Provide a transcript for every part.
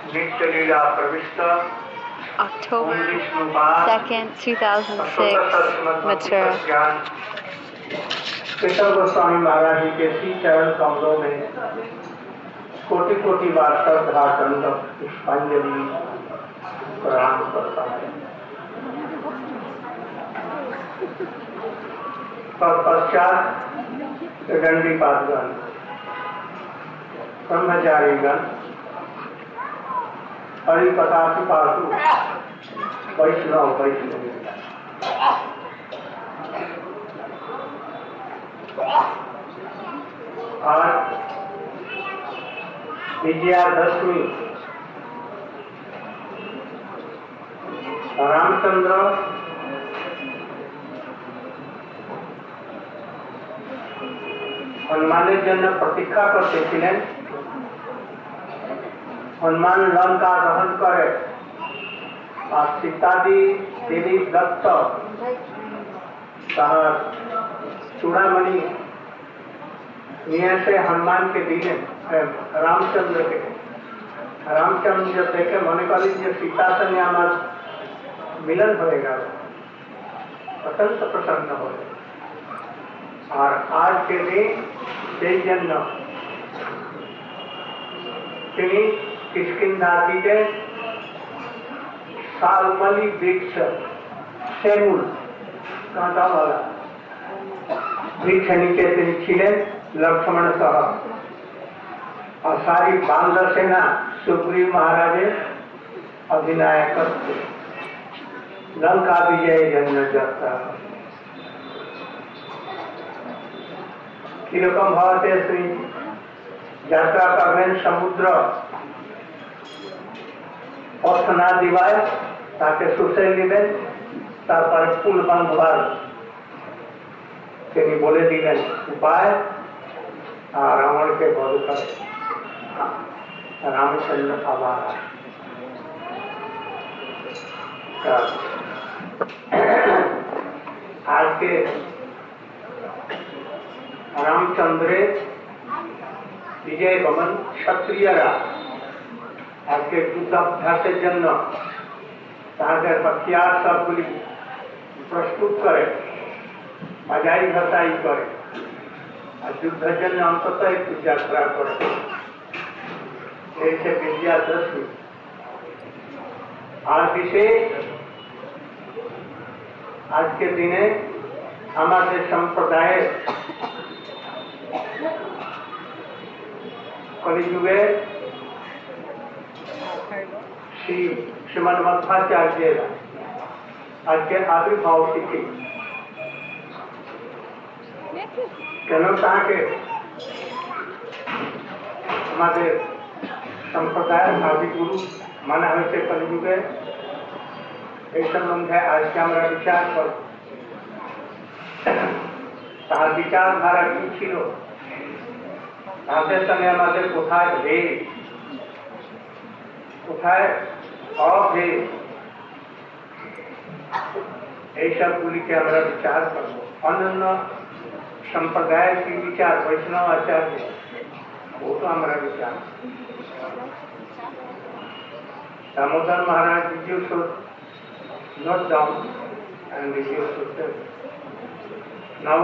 नित्यलीला प्रविष्ट October 2nd, 2006, Mathura. Keshav Goswami महाराज जी के श्री चरण कमलों में कोटि कोटि बार श्रद्धा दंड पुष्पांजलि प्रणाम करता है। तत्पश्चात दंडीपादगण, ब्रह्मचारीगण, हरिपतापिपासु वैष्णव वैष्णवी, आज विजयादशमी रामचंद्र हनुमाনের জন্য প্রতীক্ষা করতেছিলেন। हनुमान लंका दहन करे और सीताजी देवी दत्त चूड़ामणि निये से हनुमान के दिले रामचंद्र के रामचंद्र देखे मन करें जो सीता संगे आमार मिलन होएगा, अत्यंत प्रसन्न हो। और आज के दिन সেই জন্য তিনি किष्किंधा के सालमली वृक्ष सेमुल कांटा वाला वृक्ष नीचे তিনি ছিলেন लक्ष्मण सह और सारी बांध सेना सुग्रीव महाराजे अधिनायक लंका विजय जन्म जाता किरकम भावते श्री यात्रा करবেন समुद्र पथ ना दिवाय ताके सुसै নেবেন তারপর পুল বাঁধবার তিনি বলে দিলেন উপায় আর রাবণকে বধ করে रामचंद्र आभार। आज के रामचंद्रे विजय गमन क्षत्रियरा आज के युद्धाभ्यासेर जन्य ताদের हथियार सबगुली प्रस्तुत करे, बाजाई घटाई करे और युद्धेर जन्य अंतत एकटु यात्रा करे। ऐसे विजयादशमी और विशेष आज के दिने हमारे संप्रदाय कलिजुगे श्री श्रीमद मध्वाचार्य आज के आविर्भाव तिथि केन ताके हमारे संप्रदाय आदि गुरु माना हमें कलिजुगे এই সম্বন্ধে আজকে আমরা বিচার করব। তার বিচারধারা কি ছিল, তাদের সঙ্গে আমাদের কোথায় ভেদ, কোথায় অভেদ, এই সবগুলিকে আমরা বিচার করব। অন্যান্য সম্প্রদায়ের কি বিচার, বৈষ্ণব আচার্য वो तो हमारा विचार। दामोदर महाराज जी should note down and you should tell. Now,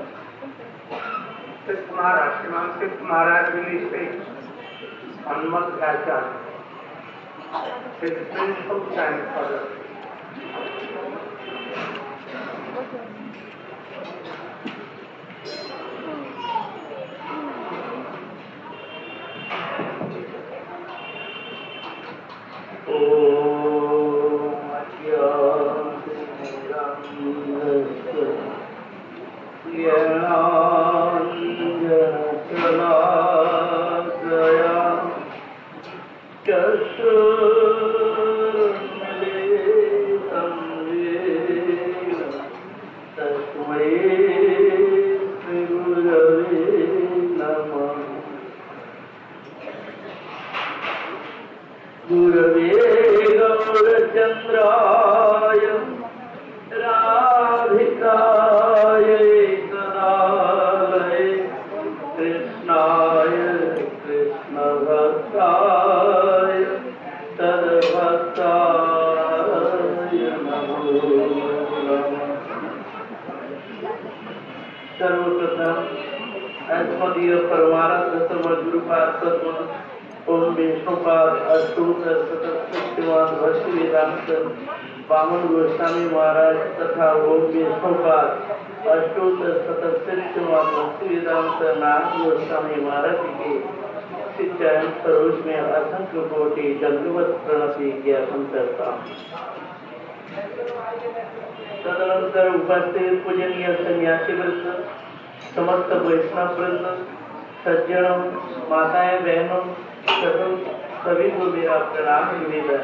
Sith Maharaj, Sriman Sith Maharaj will speak on Madhyacharya. His principal grandfather. सर्वप्रथम अस्मदीय परमानंद सर्वगुरुपाद सद्गुरु ओम विष्णुपाद अष्टोत्तर शतकोटिवाद भक्ति वेदांत वामन गोस्वामी महाराज तथा ओम विष्णुपाद अष्टोत्तर शतकोटिवाद भक्ति वेदांत नाम गोस्वामी महाराज के चरण सरोज में असंख्य कोटि दंडवत प्रणति ज्ञापन करता हूँ। तदनंतर उपस्थित पूजनीय सन्यासी वृंद, समस्त वैष्णव वृंद, सज्जनों, माताएं, बहनों, सभी को मेरा प्रणाम निवेदन।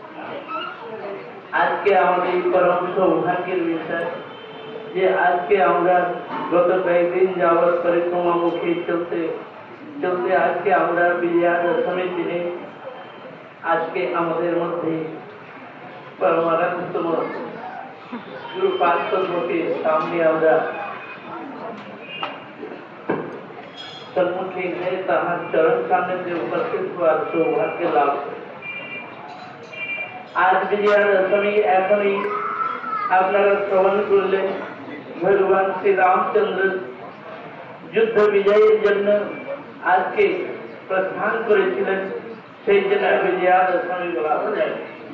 आज के আমাদের परम सौभाग्यেर विषय যে আজকে আমরা গত কয়েকদিন যাবৎ পরিক্রমা মুখে চলতে চলতে আজকে আমরা বিজয়া দশমীর দিনে আজকে আমাদের মধ্যে परमानंदतम गुरु पार्षद के सामने আমরা सम्मुखीन है तहाँ चरण सामने उपस्थित हुआ सौभाग्य लाभ। आज विजया दशमी एखनी আপনারা শ্রবণ করলেন ভগবান শ্রী রামচন্দ্র যুদ্ধ বিজয়ের জন্য আজকে প্রস্থান করেছিলেন, সেই জন্য বিজয়া দশমী বলা হয়।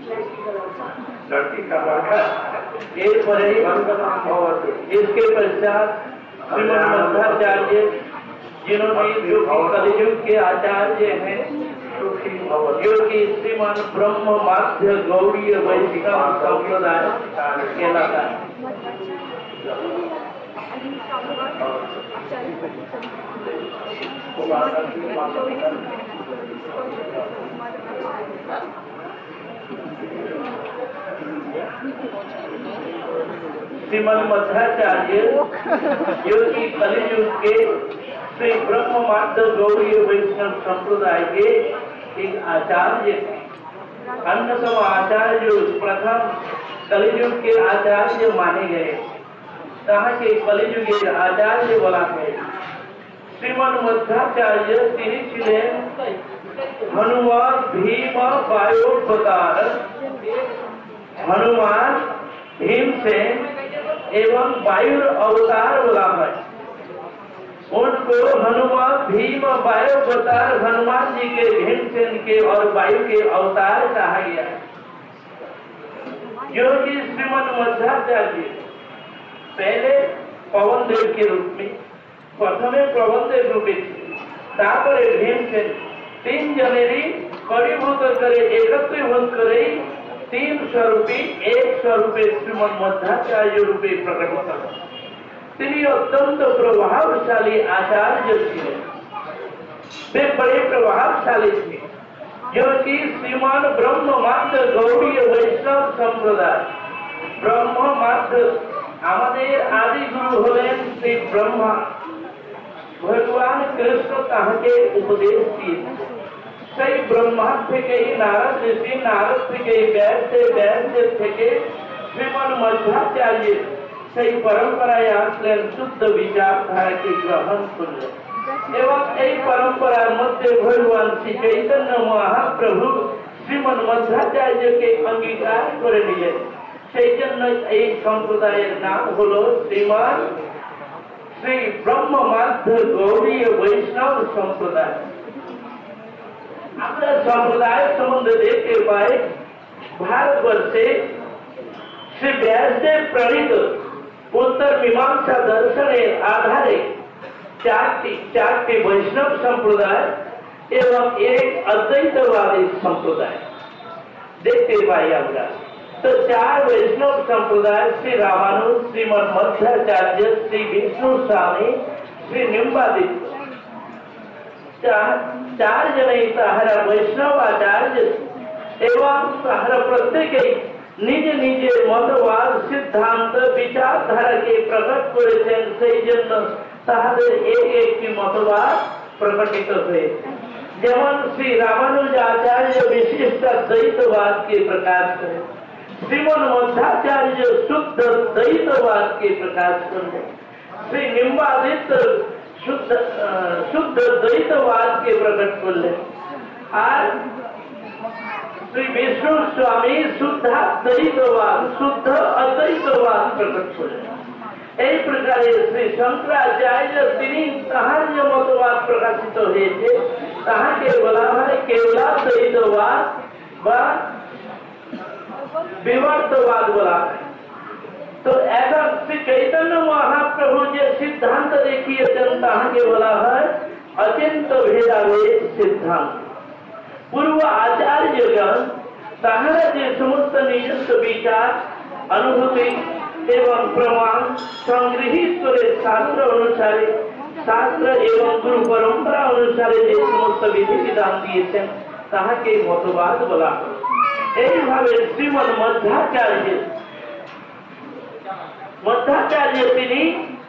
इसके पश्चात श्रीमद मध्वाचार्य जिन्होंने जो कलियुग के आचार्य हैं जो कि श्रीमद ब्रह्म माध्य गौड़ीय वैष्णव संप्रदाय कहलाता है। श्रीमद मध्वाचार्य जो कि कलियुग के श्री ब्रह्म माध्य गौड़ीय वैष्णव संप्रदाय के एक आचार्य थे। अन्यतम आचार्य जो प्रथम कलियुग के आचार्य माने गए, कहा के कलियुग के आचार्य बोला है। श्रीमद मध्वाचार्य তিনি ছিলেন हनुमान भीम बायोवतार, हनुमान भीमसेन एवं वायु अवतार बोला है। उनको हनुमान भीम बायोवतार, हनुमान जी के भीमसेन के और वायु के अवतार कहा गया है। जो कि श्रीमद मध्वाचार्य पहले पवन देव के रूप में प्रथमे पवन देव रूपे तापर भीमसेन तीन जनेरी कड़ीभूत करे एकत्रीभूत करे तीन स्वरूपी एक स्वरूपे श्रीमद मध्वाचार्य रूपे प्रकटित है। তিনি অত্যন্ত प्रभावशाली आचार्य थे, वे बड़े प्रभावशाली थे। जो कि श्रीमान ब्रह्म माध्य गौड़ीय वैष्णव संप्रदाय ब्रह्म माध्य আমাদের आदि गुरु হলেন শ্রী ব্রহ্মা। भगवान कृष्ण তাহাকে उपदेश दिए, সেই ব্রহ্মা থেকে নারদ ঋষি, নারদ থেকে ব্যাস, ব্যাস থেকে শ্রীমদ মধ্বাচার্য সেই পরম্পরায় আসলেন, শুদ্ধ বিচারধারাকে গ্রহণ করলেন এবং এই পরম্পরার মধ্যে ভগবান শ্রী চৈতন্য মহাপ্রভু শ্রীমদ মধ্বাচার্যকে অঙ্গীকার করে নিলেন। সেই জন্য এই সম্প্রদায়ের নাম হলো শ্রীমান श्री ब्रह्म माध्य गौड़ीय वैष्णव संप्रदाय। আমরা সম্প্রদায় সম্বন্ধে দেখতে পাই ভারতবর্ষে শ্রী ব্যাসদেব প্রণীত उत्तर मीमांसा दर्शनेर आधारे चारटी वैष्णव संप्रदाय एवं एक अद्वैतवादी संप्रदाय देखते पाई আমরা। तो चार वैष्णव संप्रदाय श्री रामानुज, श्रीमद मध्वाचार्य, श्री विष्णु स्वामी, श्री निम्बादित्य, चार जने ताहारा वैष्णव आचार्य एवं ताहारा प्रत्येक निज निजे मतवाद सिद्धांत विचारधारा के प्रकट करेছেন। সেই জন্য তাহাদের एक एक की मतवाद प्रकटित हुए। যেমন श्री रामानुज आचार्य विशिष्ट द्वैतवाद के प्रकाश करें, श्रीमद मध्वाचार्य शुद्ध द्वैतवाद के प्रकाश करें, श्री निम्बादित्य शुद्ध द्वैतवाद के प्रकट कर ले, और श्री विष्णु स्वामी शुद्ध द्वैतवाद शुद्ध अद्वैतवाद प्रकट कर ले। এই প্রকারে শ্রী শঙ্করাচার্য তিনি তাহার যে মতবাদ প্রকাশিত হয়েছে তাহাকে বলা হয় কেবলাদ্বৈতবাদ বা বিবর্তবাদ বলা হয়। তো এখন শ্রী চৈতন্য মহাপ্রভু যে সিদ্ধান্ত দেখিয়েছেন তাহাকে বলা হয় অচিন্ত ভেদাভেদ সিদ্ধান্ত। পূর্ব আচার্যগণ তাহারা যে সমস্ত নিজস্ব বিচার অনুভূতি এবং প্রমাণ সংগৃহীত করে শাস্ত্র অনুসারে শাস্ত্র এবং গুরু পরম্পরা অনুসারে যে সমস্ত বিধিবিধান দিয়েছেন তাহাকে মতবাদ বলা হয়। এইভাবে শ্রীমদ মধ্যাচার্য তিনি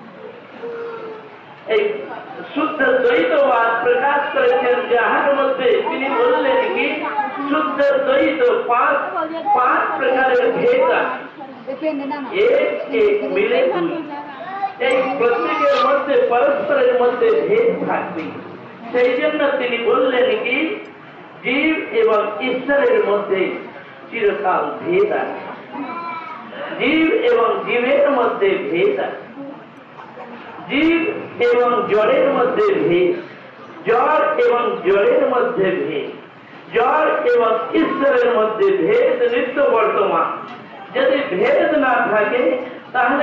এই শুদ্ধ দ্বৈতবাদ প্রকাশ করেছেন, যাহার মধ্যে তিনি বললেন কি শুদ্ধ দ্বৈত পাঁচ প্রকারের ভেদ আছে, এক মিলে দুই। এই প্রত্যেকের মধ্যে পরস্পরের মধ্যে ভেদ থাকবে। সেই জন্য তিনি বললেন কি জীব এবং ঈশ্বরের মধ্যে চিরকাল ভেদ আছে, জীব এবং জীবের মধ্যে ভেদ আছে, জীব এবং জড়ের মধ্যে ভেদ, জড় এবং জড়ের মধ্যে ভেদ, জড় এবং ঈশ্বরের মধ্যে ভেদ নিত্য বর্তমান। যদি ভেদ না থাকে তাহলে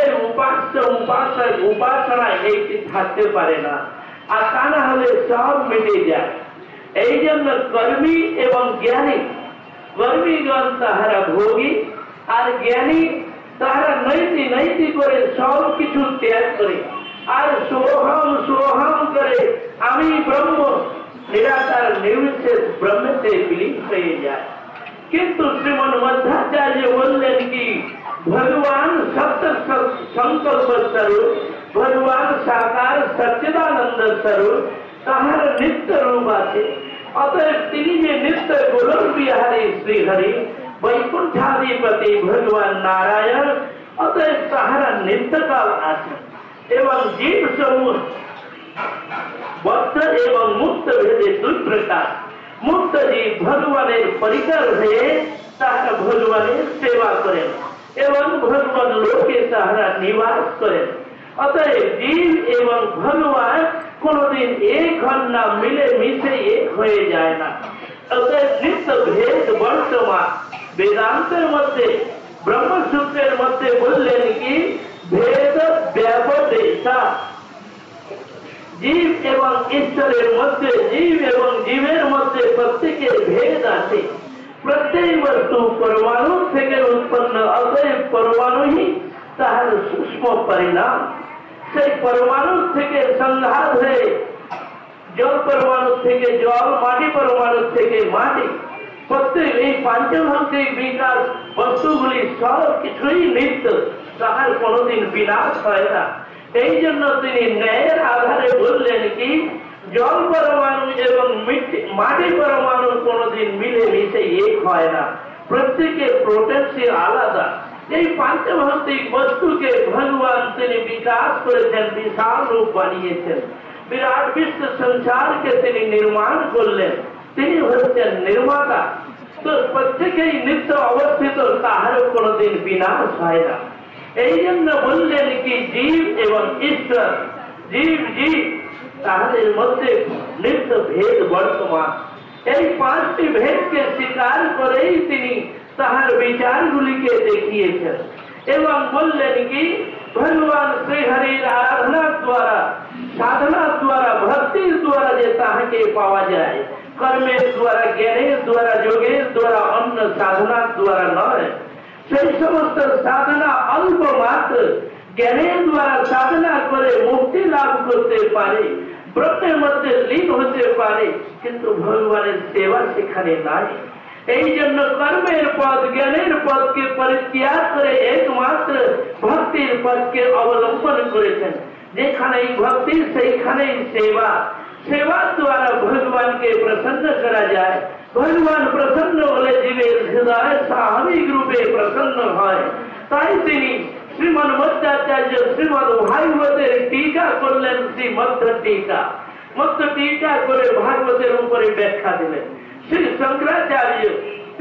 উপাসনা একটি থাকতে পারে না, আর তা না হলে সব মিটে যায়। এই জন্য কর্মী এবং জ্ঞানী, কর্মীগণ তাহারা ভোগী আর জ্ঞানী তাহারা নৈতি করে সব কিছু ত্যাগ করে আর সোহম করে আমি ব্রহ্ম নিরাকার নির্বিশেষ ব্রহ্মতে বিলীন হয়ে যায়। কিন্তু শ্রীমন মধ্যাচার্য বললেন কি ভগবান সত্য সংকল্প স্বরূপ, ভগবান সাকার সচ্চিদানন্দ স্বরূপ, তাহার নিত্য রূপ আছে। অতএব তিনি যে নিত্য গোলক বিহারী শ্রীহরি বৈকুণ্ঠাধিপতি ভগবান নারায়ণ, অতএব তাহারা নিত্যকাল আছে এবং জীব সমূহ বদ্ধ এবং মুক্ত ভেদে দুই প্রকার। মুক্ত জীব ভগবানের পরিকর হয়ে তাহারা ভগবানের সেবা করেন এবং ভগবান লোকে তাহারা নিবাস করেন। অতএব জীব এবং ভগবান কোনদিন এক হন না, মিলে মিশে এক হয়ে যায় না। অতএব নিত্য ভেদ বর্তমান। বেদান্তের মধ্যে ব্রহ্মসূত্রের মধ্যে বললেন কি ভেদ ব্যবদেশা, জীব এবং ঈশ্বরের মধ্যে, জীব এবং জীবের মধ্যে প্রত্যেকের ভেদ আছে। প্রত্যেক বস্তু পরমাণু থেকে উৎপন্ন, অতএব পরমাণুই তাহার সূক্ষ্ম পরিণাম। সেই পরমাণু থেকে সংঘাত হয়ে জল পরমাণু থেকে জল, মাটি পরমাণু থেকে মাটি, প্রত্যেক এই পাঞ্চভৌতিক বিকাশ বস্তুগুলি সব কিছুই নিত্য, তাহার কোনদিন বিনাশ হয় না। এই জন্য তিনি ন্যায়ের আধারে বললেন কি জল পরমাণু এবং মাটি পরমাণু কোনদিন মিলে মিশে এক হয় না, প্রত্যেকের প্রোটেন্সি আলাদা। এই পাঞ্চভৌতিক বস্তুকে ভগবান তিনি বিকাশ করেছেন, বিশাল রূপ বানিয়েছেন, বিরাট বিশ্ব সংসারকে তিনি নির্মাণ করলেন, তিনি হচ্ছেন নির্মাতা। তো প্রত্যেকেই নিত্য অবস্থিত, তাহারও কোনদিন বিনাশ হয় না। এই জন্য বললেন কি জীব এবং ঈশ্বর, জীব তাহাদের মধ্যে নিত্য ভেদ বর্তমান। এই পাঁচটি ভেদকে স্বীকার করেই তিনি তাহার বিচারগুলিকে দেখিয়েছেন এবং বললেন কি ভগবান শ্রীহরির আরাধনার দ্বারা, সাধনার দ্বারা, ভক্তির দ্বারা যে তাহাকে পাওয়া যায়, কর্মের দ্বারা, জ্ঞানের দ্বারা, যোগের দ্বারা, অন্য সাধনার দ্বারা নয়। সেই সমস্ত সাধনা অল্প মাত্র, জ্ঞানের দ্বারা সাধনা করে মুক্তি লাভ করতে পারে, ব্রতের মধ্যে লীন হতে পারে, কিন্তু ভগবানের সেবা সেখানে নাই। এই জন্য কর্মের পথ, জ্ঞানের পথকে পরিত্যাগ করে একমাত্র ভক্তির পথকে অবলম্বন করেছেন। যেখানেই ভক্তি সেইখানেই সেবা, সেবার দ্বারা ভগবানকে প্রসন্ন করা যায়। ভগবান প্রসন্ন হলে জীবের হৃদয় স্বাভাবিক রূপে প্রসন্ন হয়। তাই তিনি শ্রীমন মধ্যাচার্য শ্রীমদ ভাগবতের টিকা করলেন, শ্রীমধ্য টিকা। মধ্য টিকা করে ভাগবতের উপরে ব্যাখ্যা দিলেন। শ্রী শঙ্করাচার্য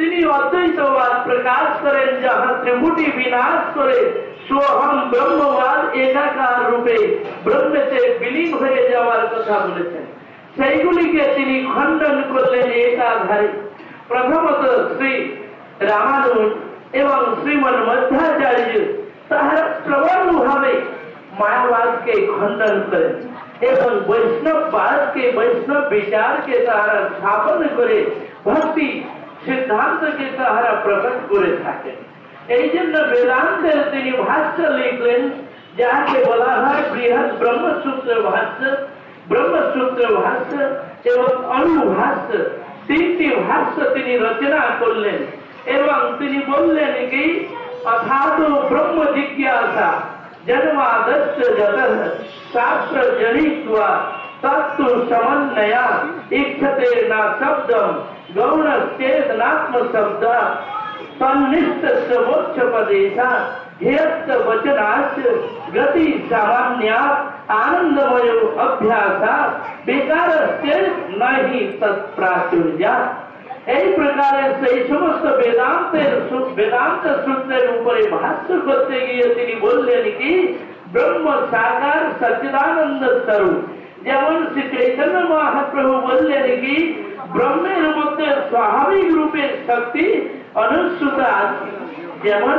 তিনি অদ্বৈতবাদ প্রকাশ করেন, যাহা ত্রিপুটি বিনাশ করে সোহম ব্রহ্মবাদ একাকার রূপে ব্রহ্মেতে বিলীন হয়ে যাওয়ার কথা বলেছেন। সেইগুলিকে তিনি খণ্ডন করলেন একাধারে। প্রথমত শ্রী রামানুজ এবং শ্রীমন মধ্যাচার্য তাহারা প্রবলভাবে মায়াবাদকে খণ্ডন করেন এবং বৈষ্ণববাদকে, বৈষ্ণব বিচারকে তাহারা স্থাপন করে ভক্তি সিদ্ধান্তকে তাহারা প্রকট করে থাকেন। এই জন্য বেদান্তের তিনি ভাষ্য লিখলেন, যাকে বলা হয় বৃহৎ ব্রহ্মসূত্র ভাষ্য, ব্রহ্মসূত্র ভাষ্য এবং অনুভাষ্য, তিনটি ভাষ্য তিনি রচনা করলেন এবং তিনি বললেন কি অথাত ব্রহ্ম জিজ্ঞাসা জন্মাদস্য যতঃ শাস্ত্র জনিত্বা তত্তু সমন্বয়া ইচ্ছতে না শব্দম গৌণশ্চেতনাত্ম শব্দ तन्निष्ठ मोक्ष पदेशा हेयस्त वचनाच गति सामान्या आनंदमय अभ्यासा बेकार से नहीं तत्प्राचुर्या। এই প্রকারে সেই সমস্ত বেদান্ত সূত্রের উপরে ভাষ্য করতে গিয়ে তিনি বললেন কি ব্রহ্ম সাকার সচ্চিদানন্দ স্বরূপ। যেমন শ্রী চৈতন্য মহাপ্রভু বললেন কি ব্রহ্মের মধ্যে স্বাভাবিক রূপের শক্তি অনুসূত আছে। যেমন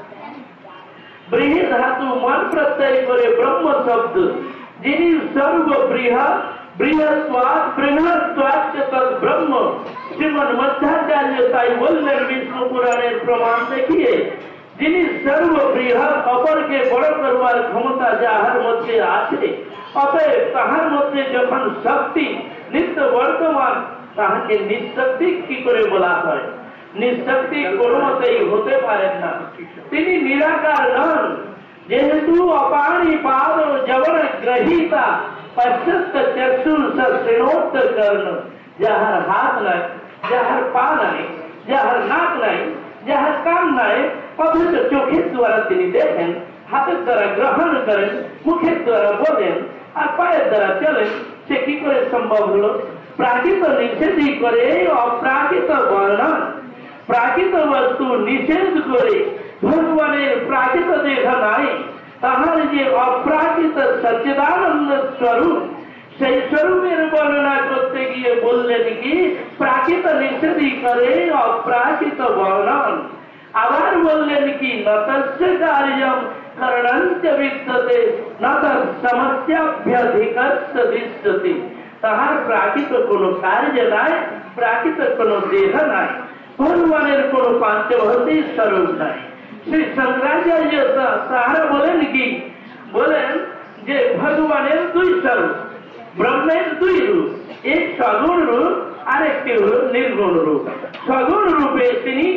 বৃহৎ ধাতু মন প্রত্যয় করে ব্রহ্ম শব্দ, যিনি সর্ববৃহৎ বৃহৎ বৃহৎ তৎ ব্রহ্ম। শ্রীমন মধ্যাচার্য তাই বললেন বিষ্ণু পুরাণের প্রমাণ দেখিয়ে, যিনি সর্ববৃহৎ, অপরকে বড় করবার ক্ষমতা যাহার মধ্যে আছে, অতএব তাহার মধ্যে যখন শক্তি নিত্য বর্তমান, তাহাকে নিঃশক্তি কি করে বলা হয়? নিঃশক্তি কোনো মতেই হতে পারেন না। তিনি নিরাকার নন, যেহেতু অপাণি পাদ জবর গ্রহীতা পশ্চাৎ চক্ষুর শ্রেণোত্তর কর্ণ, যাহার হাত নাই, যাহার পা নাই, যাহার নাক নাই, যাহার কান নাই, অথচ চোখের দ্বারা তিনি দেখেন, হাতের দ্বারা গ্রহণ করেন, মুখের দ্বারা বলেন আর পায়ের দ্বারা চলেন, সে কি করে সম্ভব হলো? প্রাকৃত নিষেধই করে অপ্রাকৃত বর্ণন। প্রাকৃত বস্তু নিষেধ করে ভগবানের প্রাকৃত দেখা নাই, তাহার যে অপ্রাকৃত সচ্চিদানন্দ স্বরূপ, সেই স্বরূপের বর্ণনা করতে গিয়ে বললেন কি প্রাকৃত নিষেধই করে অপ্রাকৃত বর্ণন। আবার বললেন কি নতস্য কার্যম করণঞ্চ বিদ্যতে নত সমস্যাভ্যধিকস্য দৃশ্যতে। তাহার প্রাকৃত কোনো কার্য নাই, প্রাকৃত কোনো দেহ নাই, ভগবানের কোনো পাঞ্চভৌতিক স্বরূপ নাই। শ্রী শঙ্করাচার্য তাহারা বলেন কি বলেন যে ভগবানের দুই স্বরূপ, ব্রহ্মের দুই রূপ, এক সগুণ রূপ আর একটি হল নির্গুণ রূপ। সগুণ রূপে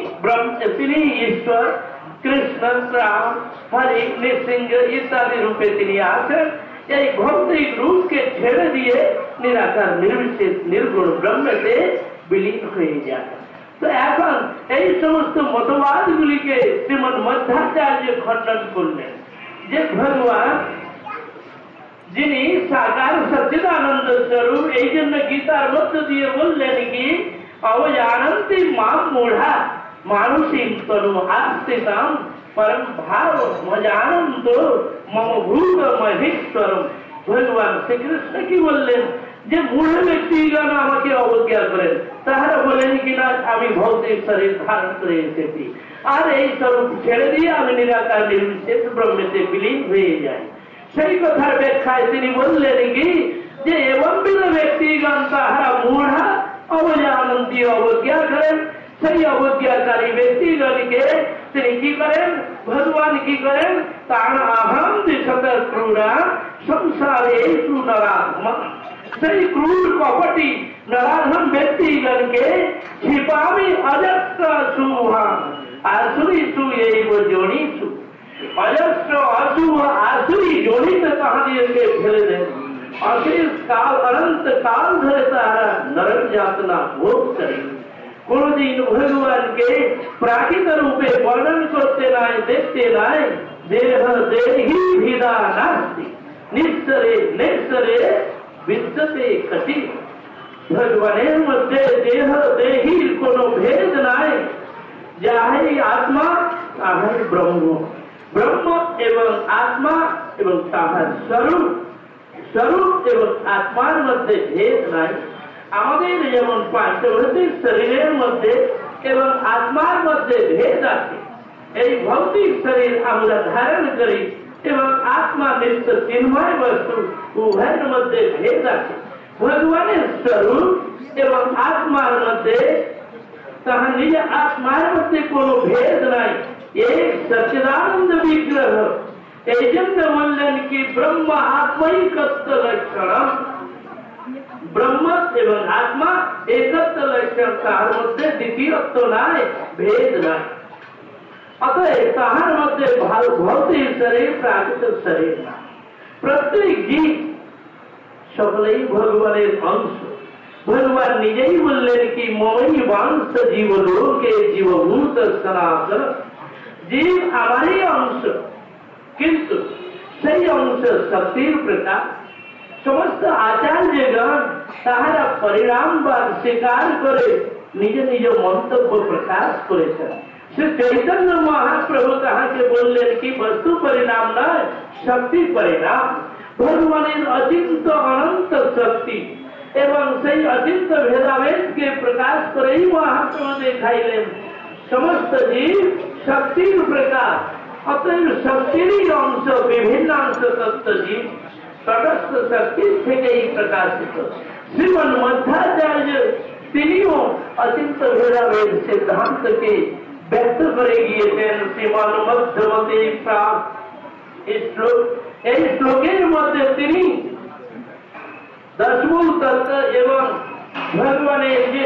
তিনি ঈশ্বর, কৃষ্ণ, রাম, হরি, নৃসিংহ ইত্যাদি রূপে তিনি আছেন। এই ভৌতিক রূপকে ছেড়ে দিয়ে নিরাকার নির্বিশেষ নির্গুণ ব্রহ্মতে বিলীন হয়ে যায়। তো এখন এই সমস্ত মতবাদগুলিকে শ্রীমদ মধ্যাচার্য খণ্ডন করলেন যে ভগবান যিনি সাকার সচ্চিদানন্দ স্বরূপ। এই জন্য গীতার মধ্য দিয়ে বললেন কি অবজানন্তি মাম মূঢ়া মানুষীম তনু আস্তিতাম পরম ভাব মজানন্ত মম ভূত মহেশ্বরম। ভগবান শ্রীকৃষ্ণ কি বললেন যে মূঢ় ব্যক্তিগণ আমাকে অবজ্ঞা করেন, তাহারা বলেন কিনা আমি ভৌতিক শরীর ধারণ করে এসেছি আর এই স্বরূপ ছেড়ে দিয়ে আমি নিরাকার নির্বিশেষ ব্রহ্মেতে বিলীন হয়ে যাই। সেই কথার ব্যাখ্যায় তিনি বললেন কি যে এবং বিধ ব্যক্তিগণ তাহারা মূঢ়া অবজানন্তি অবজ্ঞা করেন। সেই অবজ্ঞাকারী ব্যক্তিগণকে তিনি কি করেন, ভগবান কি করেন, তার আহম দিশত ক্রূরা সংসারে নরাধম। সেই ক্রূর কপটি নরাধম ব্যক্তিগণকে ছিপামি অজস্র সুহা আসুরি সুয়েব জনিষু। অজস্র অশুভ আসুরি জনিতে তাহাদেরকে ফেলে দেন। অশেষ কাল অনন্ত কাল ধরে তাহারা নরক যাতনা ভোগ করে। কোনদিন ভগবানকে প্রাকৃত রূপে বর্ণন করতে নাই, দেখতে নাই। দেহ দেহি ভিদা নাস্তি নিঃসরে নিঃসরে বিদ্যতে কটি। ভগবানের মধ্যে দেহ দেহির কোনো ভেদ নাই, যাহাই আত্মা তাহাই ব্রহ্ম, ব্রহ্ম এবং আত্মা এবং তাহার স্বরূপ, স্বরূপ এবং আত্মার মধ্যে ভেদ নাই। আমাদের যেমন পাঞ্চভৌতিক শরীরের মধ্যে এবং আত্মার মধ্যে ভেদ আছে। এই ভৌতিক শরীর আমরা ধারণ করি এবং আত্মা নিত্য চিন্ময় বস্তু, উভয়ের মধ্যে ভেদ আছে। ভগবানের স্বরূপ এবং আত্মার মধ্যে, তাহার নিজ আত্মার মধ্যে কোনো ভেদ নাই, এক সচ্চিদানন্দ বিগ্রহ। এই জন্য বললেন কি ব্রহ্ম আত্মৈকত্ব লক্ষণ, ব্রহ্ম এবং আত্মা একত্ব লক্ষণ, তাহার মধ্যে দ্বিতীয়ত্ব নাই, ভেদ নাই। অতএব তাহার মধ্যে ভৌতিক শরীর প্রাকৃতিক শরীর না। প্রত্যেক জীব সকলেই ভগবানের অংশ। ভগবান নিজেই বললেন কি মমই বাংশ জীব লোকে জীবভূত সনাতন, জীব আমারই অংশ, কিন্তু সেই অংশ শক্তির প্রকাশ। সমস্ত আচার্যগণ তাহারা পরিণামবাদ স্বীকার করে নিজ নিজ মন্তব্য প্রকাশ করেছেন। শ্রী চৈতন্য মহাপ্রভু তাহাকে বললেন কি বস্তু পরিণাম নয়, শক্তি পরিণাম। ভগবানের অচিন্ত অনন্ত শক্তি এবং সেই অচিন্ত ভেদাভেদকে প্রকাশ করেই মহাপ্রভু দেখাইলেন সমস্ত জীব শক্তির প্রকাশ। অতএব শক্তিরই অংশ বিভিন্ন অংশ তত্ত্ব জীব তটস্থ শক্তির থেকেই প্রকাশিত। শ্রীমন মধ্যাচার্য তিনিও অচিন্ত ভেদাভেদ সিদ্ধান্তকে ব্যক্ত করে গিয়েছেন। শ্রীমন মধ্যমতি প্রাপ এই শ্লোকের মধ্যে তিনি দশমূল তত্ত্ব এবং ভগবানের যে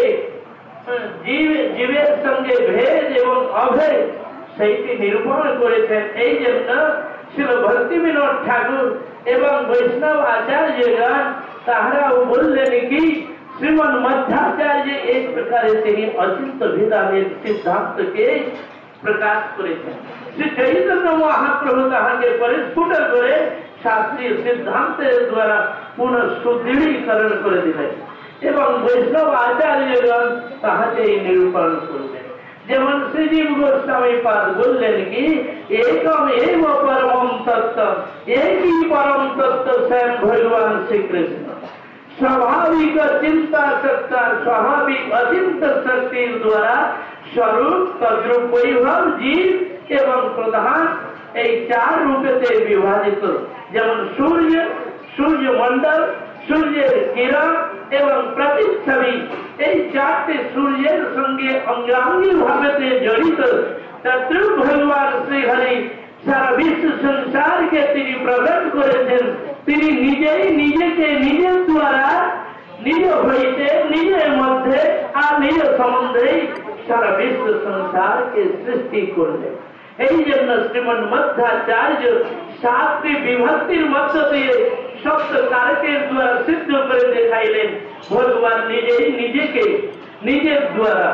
জীবের সঙ্গে ভেদ এবং অভেদ সেইটি নিরূপণ করেছেন। এই জন্য শ্রীল ভক্তি বিনোদ ঠাকুর এবং বৈষ্ণব আচার্যগণ তাহারাও বললেন কি শ্রীমন মধ্যাচার্য এক প্রকারে তিনি অচিন্ত ভেদাভেদ সিদ্ধান্তকে প্রকাশ করেছেন। শ্রী চৈতন্য মহাপ্রভু তাহাকে পরিস্ফুট করে শাস্ত্রীয় সিদ্ধান্তের দ্বারা পুনঃ সুদৃঢ়ীকরণ করে দিলেন এবং বৈষ্ণব আচার্যগণ তাহাকে নিরূপণ করলেন। যেমন শ্রীজীব গোস্বামী পাদ বললেন কি একম এব পরম তত্ত্ব, একই পরম তত্ত্ব স্বয়ং ভগবান শ্রীকৃষ্ণ। স্বাভাবিক চিন্তা সত্তা, স্বাভাবিক অচিন্ত শক্তির দ্বারা স্বরূপ, তদ্রূপ, বৈভব, জীব এবং প্রধান এই চার রূপেতে বিভাজিত। যেমন সূর্য, সূর্যমণ্ডল, সূর্যের কিরণ এবং প্রতিচ্ছবি, এই চারটি সূর্যের সঙ্গে অঙ্গাঙ্গী ভাবে জড়িত। তদ্রূপ ভগবান শ্রীহরি সারা বিশ্ব সংসারকে তিনি প্রকট করেছেন। তিনি নিজেই নিজেকে নিজের দ্বারা নিজ হইতে নিজের মধ্যে আর নিজ সম্বন্ধেই সারা বিশ্ব সংসারকে সৃষ্টি করলেন। এই জন্য শ্রীমন মধ্যাচার্য সাতটি বিভক্তির মধ্য দিয়ে শব্দ কারকের দ্বারা সিদ্ধ করে দেখাইলেন ভগবান নিজেই নিজেকে নিজের দ্বারা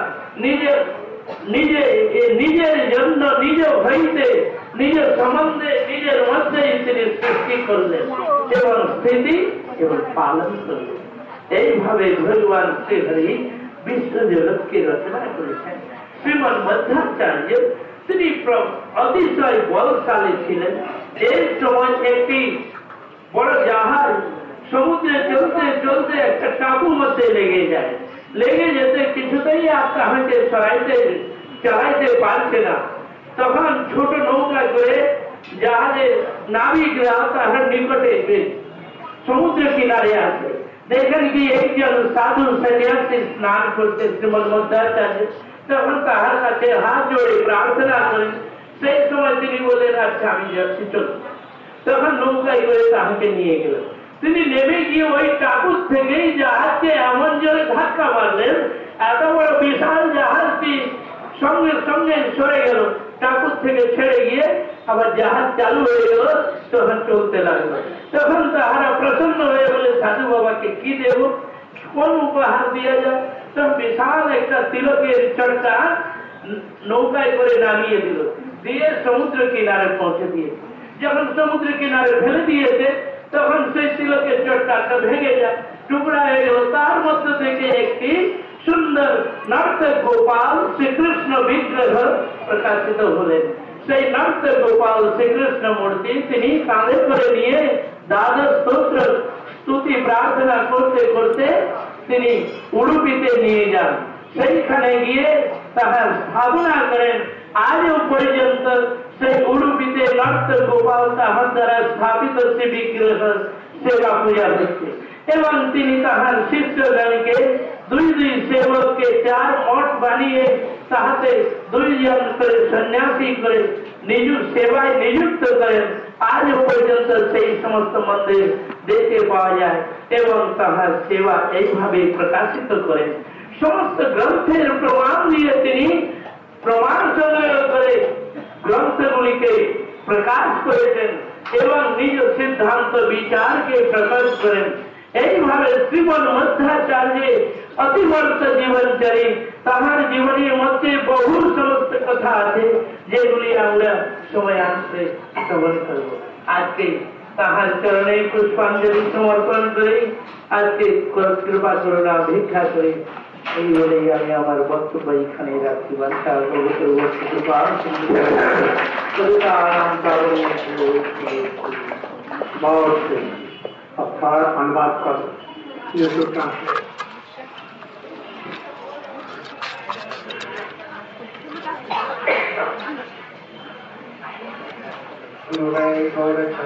নিজের জন্য নিজ হইতে নিজের সম্বন্ধে নিজের মধ্যেই তিনি সৃষ্টি করলেন এবং স্থিতি এবং পালন করলেন। এইভাবে ভগবান শ্রীহরি বিশ্ব জগৎকে রচনা করেছেন। শ্রীমন মধ্যাচার্য তিনি অতিশয় বলশালী ছিলেন। এই সময় একটি বড় জাহাজ সমুদ্রে চলতে চলতে একটা টাপুর মধ্যে লেগে যায়। লেগে যেতে কিছুতেই আর তাহাকে চালাইতে পারছে না। তখন ছোট নৌকা করে জাহাজের নাবিকরা তাহার নিকটে সমুদ্র কিনারে আসে। দেখেন কি একজন সাধু সন্ন্যাসী স্নান করতে শ্রীমদ মধ্যাচার্য, তখন তাহার কাছে হাত জোড়ে প্রার্থনা করেন। সেই সময় তিনি বললেন আচ্ছা আমি যাচ্ছি চল। তখন নৌকায় করে তাহাকে নিয়ে গেল। তিনি নেমে গিয়ে ওই টাপুর থেকেই জাহাজকে এমন জোরে ধাক্কা মারলেন, এত বড় বিশাল জাহাজটি সঙ্গে সঙ্গে সরে গেল। টাপুর থেকে ছেড়ে গিয়ে আবার জাহাজ চালু হয়ে গেল, তখন চলতে লাগলো। তখন তাহারা প্রসন্ন হয়ে বলে সাধু বাবাকে কি দেব, কোন উপহার দিয়ে যায়? তখন বিশাল একটা তিলকের চড়কা নৌকায় করে নামিয়ে দিল, দিয়ে সমুদ্র কিনারে পৌঁছে দিয়েছে। যখন সমুদ্র কিনারে ফেলে দিয়েছে তখন সেই তিলকের চটকাটা ভেঙে যায়, টুকরা হয়ে গেল। তার মধ্যে থেকে একটি সুন্দর নর্তক গোপাল শ্রীকৃষ্ণ বিগ্রহ বিগ্রহ প্রকাশিত হলেন। সেই নর্ত গোপাল শ্রীকৃষ্ণ মূর্তি তিনি কাঁধে করে নিয়ে দ্বাদশ স্তোত্র স্তুতি প্রার্থনা করতে করতে তিনি উডুপিতে নিয়ে যান। সেইখানে গিয়ে তাহার স্থাপনা করেন। আজও পর্যন্ত সেই উডুপিতে নর্ত গোপাল তাহার দ্বারা স্থাপিত শ্রী বিগ্রহ সেবা পূজা হচ্ছে। এবং তিনি তাহার শিষ্যগণকে দুই দুই সেবককে 4 মঠ বানিয়ে তাহাতে 2 জন করে সন্ন্যাসী করে নিজ সেবায় নিযুক্ত করেন। আজও পর্যন্ত সেই সমস্ত মন্দির দেখতে পাওয়া যায় এবং তাহার সেবা এইভাবে প্রকাশিত করেন। সমস্ত গ্রন্থের প্রমাণ দিয়ে তিনি প্রমাণ সংগ্রহ করে গ্রন্থগুলিকে প্রকাশ করেছেন এবং নিজ সিদ্ধান্ত বিচারকে প্রকাশ করেন। এইভাবে শ্রীমদ মধ্যাচার্য অতিবর্ত জীবনচারী তাহার জীবনের মধ্যে বহু সমস্ত কথা আছে যেগুলি আমরা সময় আসতে শ্রবণ করব। আজকে তাহার চরণে পুষ্পাঞ্জলি সমর্পণ করে আজকে কৃপা করুণা ভিক্ষা করে এই বলেই আমি আমার বক্তব্য এখানে রাখছি। বাচ্চা अवतार अनुवाद कर यूट्यूब ट्रांसलेट